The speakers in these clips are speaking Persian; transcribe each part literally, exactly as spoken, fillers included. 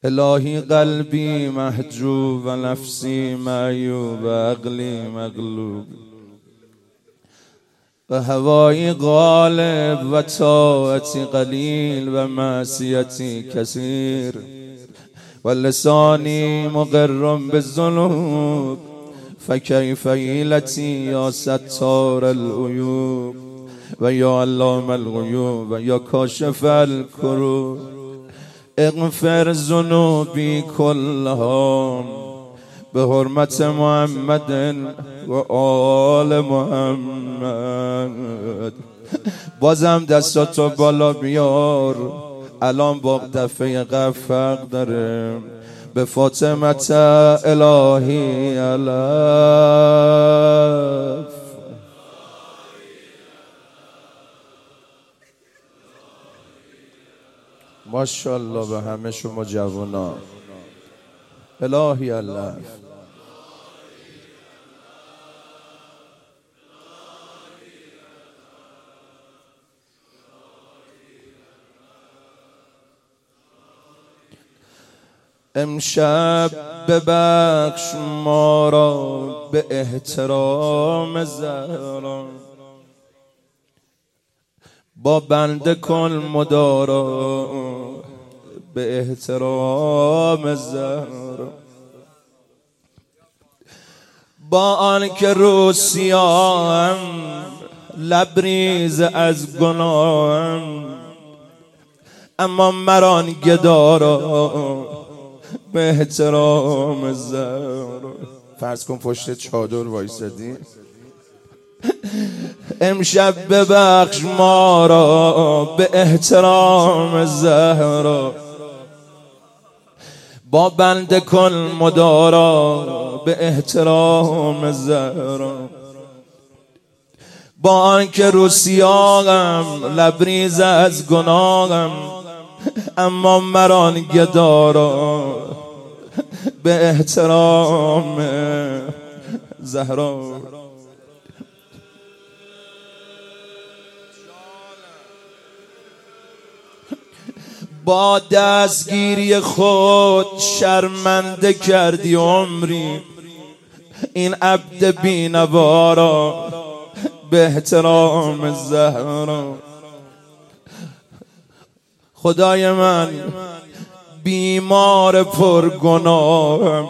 الهی قلبی محجوب و نفسی معیوب و عقلی مغلوب و هوایی غالب و طاعتی قلیل و معصیتی کثیر و لسانی مقر بالذنوب فکیف حیلتی یا ستار العیوب و یا علام الغیوب و یا کاشف الکروب اغفر ذنوبی کلها به حرمت محمد و آل محمد. بازم دستاتو بالا بیار، الان با دفعه قبل فرق داره. به فاطمت الهی علف ماشاءالله به همه شما جوانا الهی علف. امشب ببخش ما را به احترام زهرا، با بنده کن مدارا به احترام زهرا. با آن که رو سیاهم لبریز از گناهم، اما مران گدارا به احترام زهرا. فرض کن پشت چادر وایسادی. امشب ببخش ما را به احترام زهرا، با بنده کن مدارا به احترام زهرا. با آنکه رو سیاهم لبریز از گناهم، اما مران گدارا به احترام زهرا. با دستگیری خود شرمنده کردی عمری، این عبد بینوا را به احترام زهرا. خدای من بیمار پرگناهم،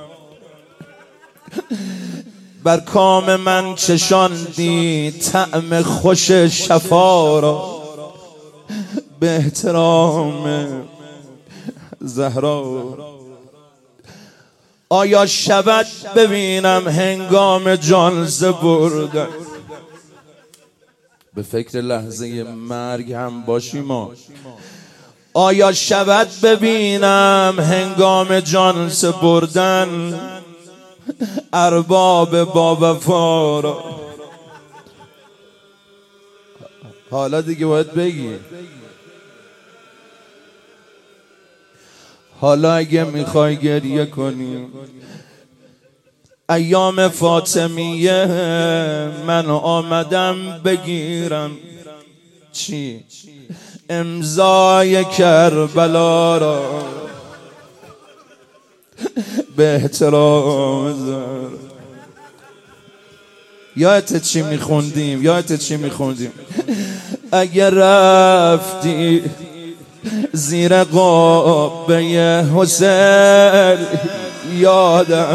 بر کام من چشاندی طعم خوش شفا را به احترام زهرا. آیا شود ببینم هنگام جان سپردن، به فکر لحظه مرگ هم باشیم ما. آیا شود ببینم هنگام جان سپردن ارباب با وفا را. حالا دیگه باید بگی، حالا اگه میخوای گریه کنی، ایام فاطمیه من آمدم بگیرم. چی؟ امضای کربلا را به احترام زهرا. یادت چی میخوندیم؟ یادت چی میخوندیم؟ اگر رفتی زیر قبه حسین یادم،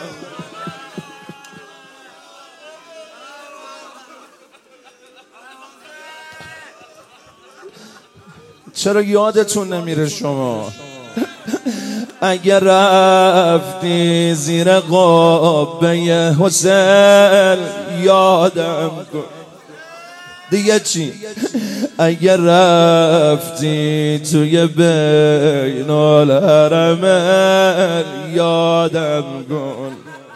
چرا یادتون نمیره شما؟ اگر رفتی زیر قبه حسین یادم کن. دیگه چی؟ اگر رفتی توی بین الحرمین یادم کن.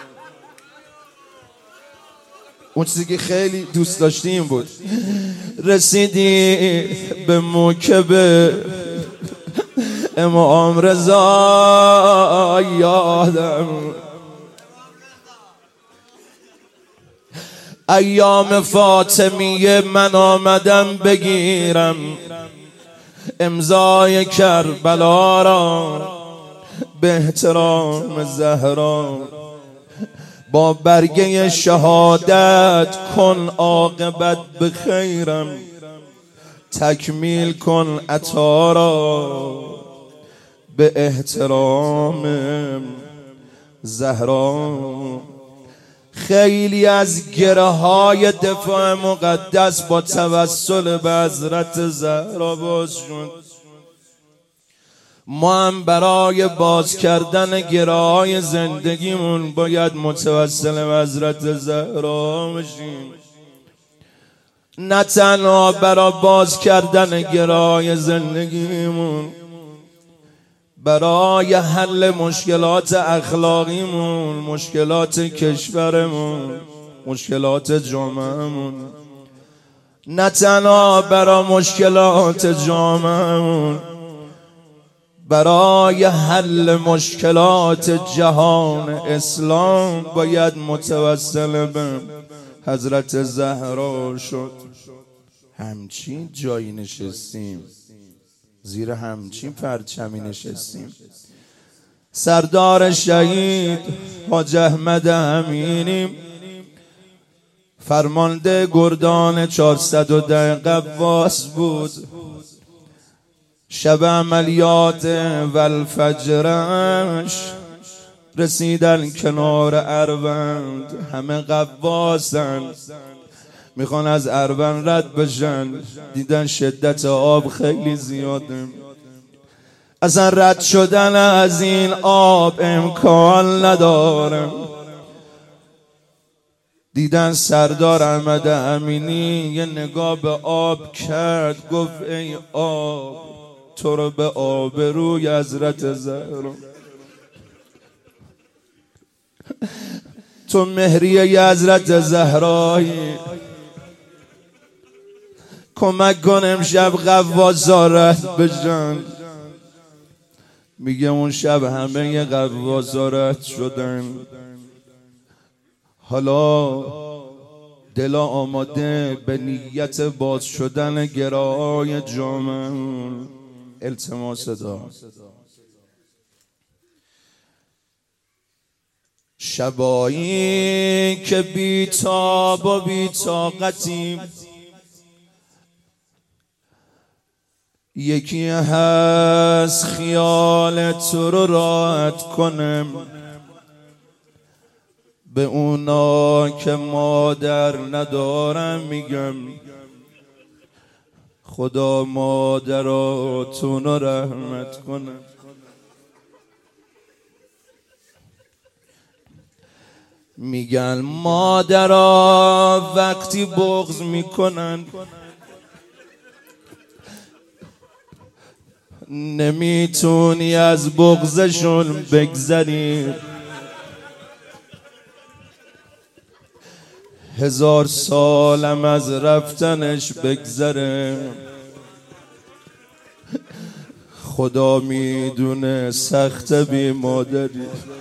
اون چیزی که خیلی دوست داشتیم بود. رسیدی به موکب امام رضا یادم. ایام فاطمیه من آمدم بگیرم امضای کربلا را به احترام زهرا. با برگه شهادت کن عاقبت بخیرم، تکمیل کن عطا را به احترام زهرا. خیلی از گره های دفاع مقدس با توسل به حضرت زهرا باز شد. ما هم برای باز کردن گره های زندگیمون باید متوسل به حضرت زهرا بشیم، نه تنها برای باز کردن گره های زندگیمون، برای حل مشکلات اخلاقیمون، مشکلات کشورمون، مشکلات جامعهمون، نه تنها برای مشکلات جامعهمون، برای حل مشکلات جهان اسلام باید متوسل به حضرت زهرا شد. همچین جایی نشستیم، زیر همچین پرچمی نشستیم. سردار شهید حاج احمد امینی فرمانده گردان چهارصد و ده قواس بود. شب عملیات والفجرش رسیدن کنار اروند، همه قواسن میخوان از اروند رد بشن، دیدن شدت آب خیلی زیاده، اصلا رد شدن از این آب امکان نداره. دیدن سردار احمد امینی یه نگاه به آب کرد، گفت ای آب تو رو به آبروی حضرت زهرا، تو مهریه حضرت زهرایی، کمک کن امشب قواسا رد بشن. میگه اون شب همه قواسا رد شدن، حالا دلا آماده به نیت باز شدن گره‌های جامعه. التماس دار شبایی که بی تاب و بی طاقتیم، یکی هست خیال تو رو راحت کنم، به اونا که مادر ندارم میگم خدا مادراتون رو رحمت کنم. میگن مادرها وقتی بغض میکنن نمیتونی از بغضشون بگذری، هزار سالم از رفتنش بگذره، خدا میدونه سخت بی مادری.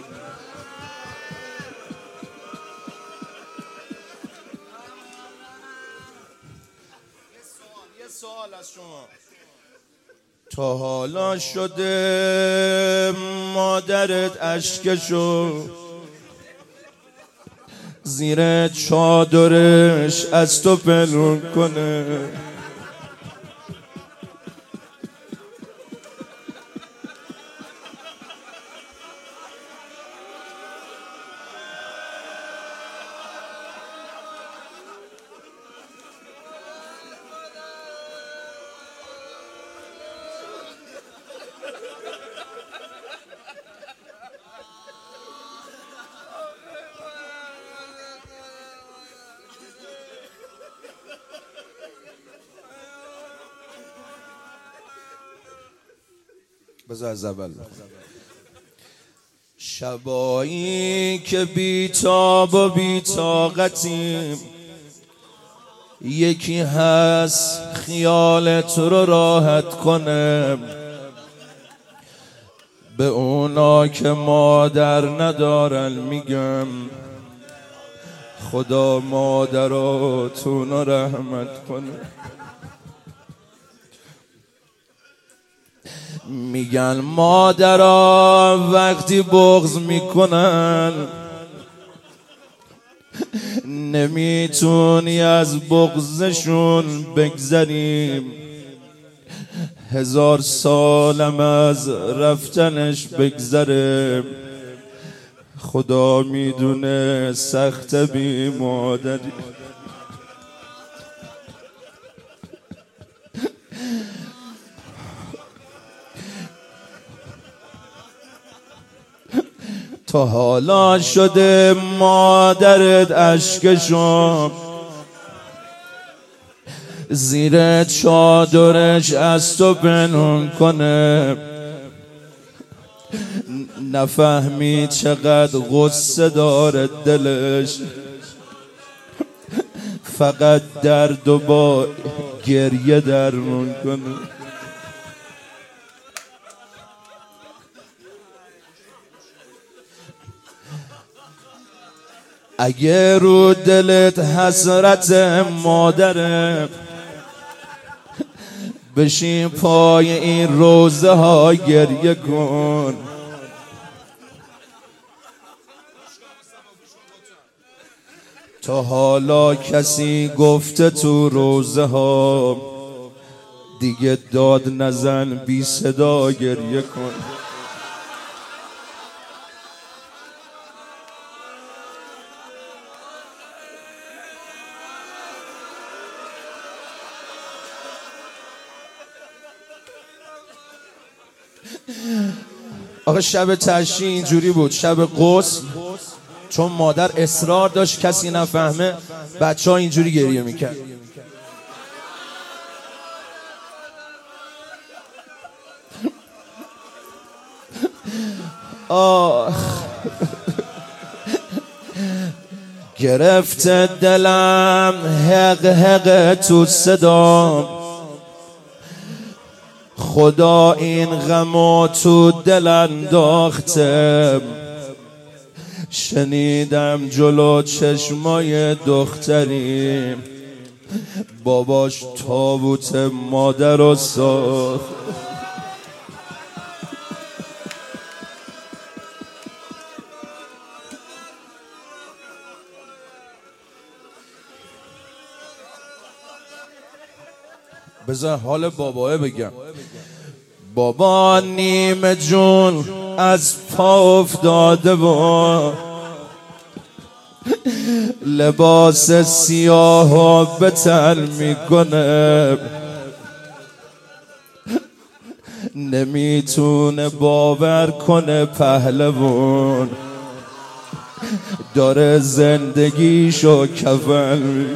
تا حالا شده مادرت اشکشو زیر چادرش از تو پنهون کنه؟ بذار از اول بخونم. شبایی که بی تاب و بی طاقتیم، یکی هست خیال تو رو راحت کنه، به اونا که مادر ندارن میگم خدا مادراتون رو رحمت کنه. میگن مادرها وقتی بغض میکنن نمیتونی از بغضشون بگذریم، هزار سالم از رفتنش بگذره، خدا میدونه سخت بی مادری. تا حالا شده مادرت اشکشو زیر چادرش از تو پنهون کنه، نفهمی چقدر غصه داره دلش، فقط درد و با گریه درمون کنه. اگه رو دلت حسرت مادره بشین پای این روزه ها گریه کن، تا حالا کسی گفته تو روزه ها دیگه داد نزن بی صدا گریه کن. آقا شب تشییع اینجوری بود، شب غسل، چون مادر اصرار داشت کسی نفهمه بچه ها اینجوری گریه میکرد. آه گرفت دلم حق حق تو صدام، خدا این غمو تو دل انداخته، شنیدم جلو چشمای دختری باباش تابوت مادر رو ساخت. بذار حال باباه بگم. بابا نیمه جون از پا افتاده و لباس سیاه و به تن میکنه، نمیتونه باور کنه پهلوان داره زندگیشو کفن می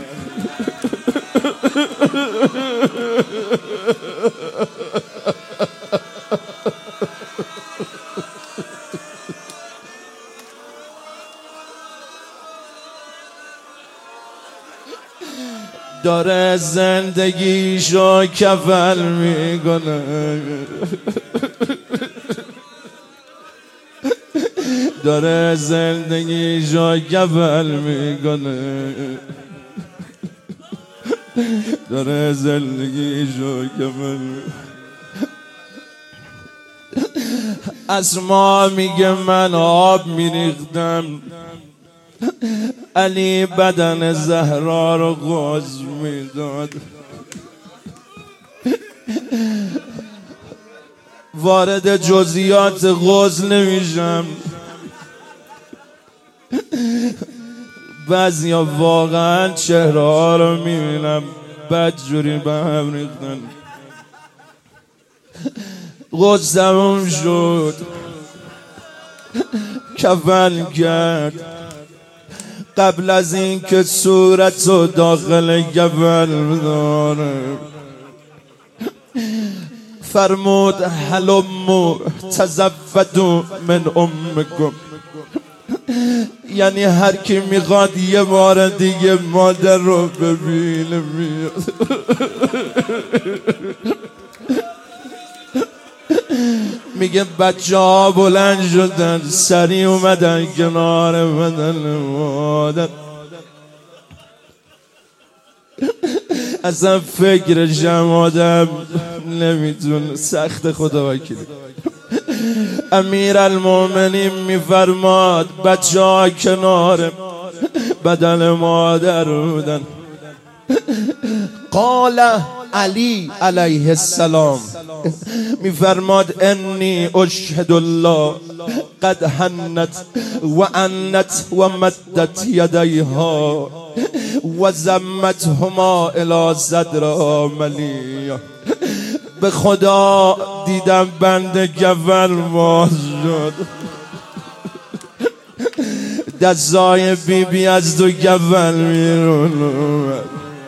داره زندگیشو کفل میکنه، داره زندگیشو کفل میکنه، داره زندگیشو کفل میکنه. اسما میگه من آب میریختم، علی بدن زهرا رو غاز میداد، وارد جزئیات غاز نمیشم، بعضیا واقعا چهره ها رو میبینم بدجوری به هم ریختن. غاز تموم شد، کفن کرد، قبل از این که صورت رو داخل کفن بداره فرمود هلموا تزودوا من امکم، یعنی هر کی میخواد یه بار دیگه مادر رو ببینه میاد. میگه بچه ها بلند شدن سریع اومدن کنار بدن مادر، اصلا فکرشم آدم نمیتون سخت خدا وکیلی. امیر المومنین میفرماد بچه ها کنار بدن مادر بودن. قال علی علیه السلام میفرماد انی اشهد الله قد هنت و انت و مدت یدیها و زمتهما الی صدرها ملیا. به خدا دیدم بند گول باز شد، دستای بی بی از دو گول بیرون اومد.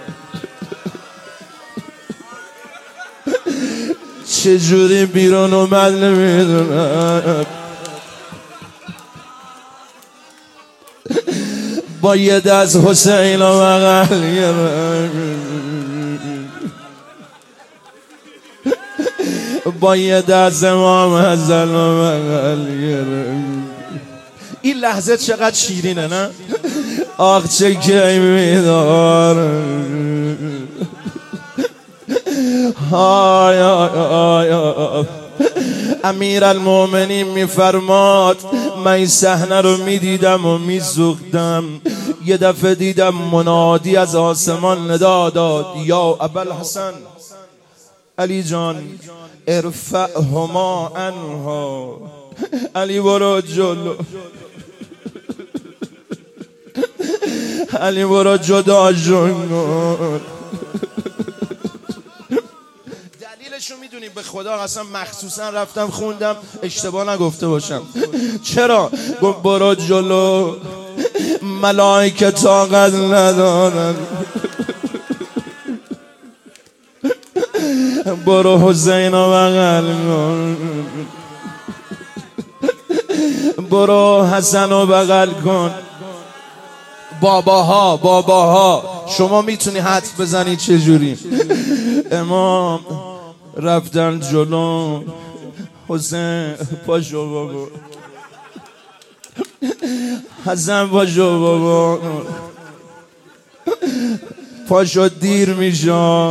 چجوری بیرون اومد نمیدونم، با یه دست حسین و بغل گرفت، با یه دست امام حسن و بغل گرفت. این لحظه چقدر شیرینه نه؟ آخ چه کی میداره. های های های. امیر المومنین میفرماد من این صحنه رو میدیدم و میزوختم. یه دفعه دیدم منادی از آسمان ندا داد یا ابوالحسن، علی جان ارفعهما عنها، علی برو جلو، علی برو جداشون کن. دلیلشو میدونی؟ به خدا اصلا مخصوصا رفتم خوندم اشتباه نگفته باشم. چرا؟ گفت برو جلو، ملائکه طاقت ندارن. برو حسین و بغل کن، برو حسن و بغل کن. باباها باباها شما میتونی حدس بزنی چجوری؟ امام رفتن جلو، حسین پاشو بابا، حسن پاشو بابا، پاشو دیر میشه،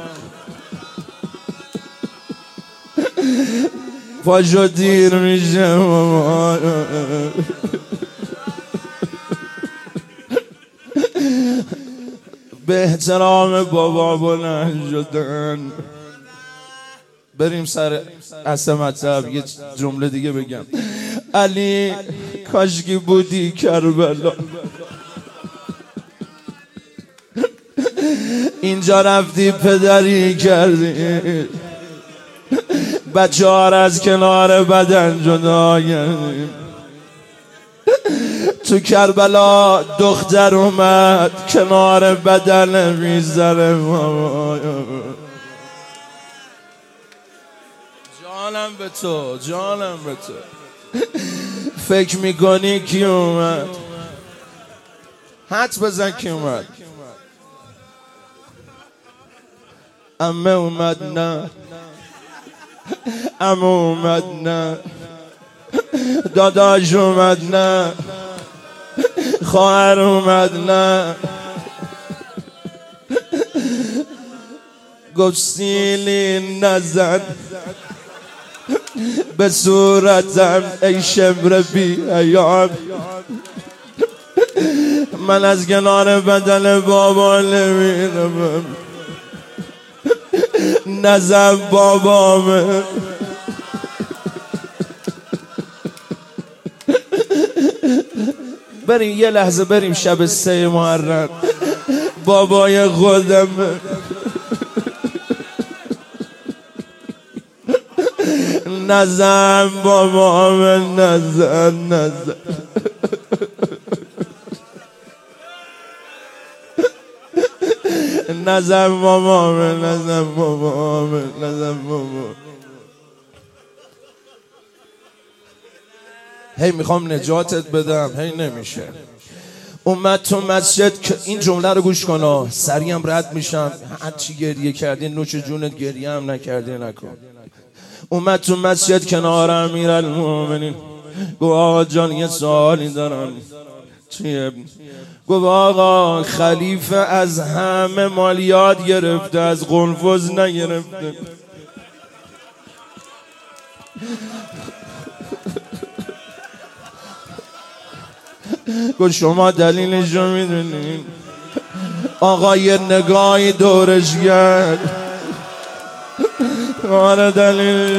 پاشو دیر میشه بابا. به احترام بابا بلند شدن. بریم سر اصل مطلب. یه جمله دیگه بگم. علی کاشکی بودی کربلا، اینجا رفتی پدری کردی، بچه ها از کنار بدن جدا کردی. تو کربلا دختر اومد کنار بدن میذاره. جانم به تو، جانم به تو. فکر میکنی کی اومد؟ حدس بزن کی اومد. امه اومد نه، امه اومد نه، داداش اومد نه، خواهر اومد نه. گفت سیلی نزن به صورتم ای شمر بی ایام، من از کنار بدن بابا نمیرم، نزن بابامه. بریم یه لحظه بریم شب سه محرم، بابای خودم نزن بابام، نزن نزن. نزن بابام، نزن بابام، نزن بابام. هی میخوام نجاتت بدم، هی نمیشه. اومد تو مسجد که این جمله رو گوش کن، سریع هم رد میشم. هرچی گریه کردی نوش جونت، گریه هم نکردی نکن. اومد تو مسجد کنار امیرالمومنین، گفت آقا جان یه سوالی دارم. چیه؟ گفت آقا خلیفه از همه مالیات گرفته، از قنفذ نگرفته. گفت شما دلیلشو میدونین؟ آقا یه نگاهی دورش کرد. آره دلیل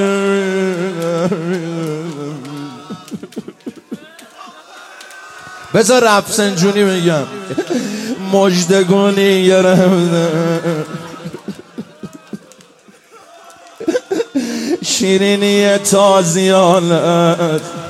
بذار رفسنجونی میگم. مجدگونی گرفته شیرینی تازیانت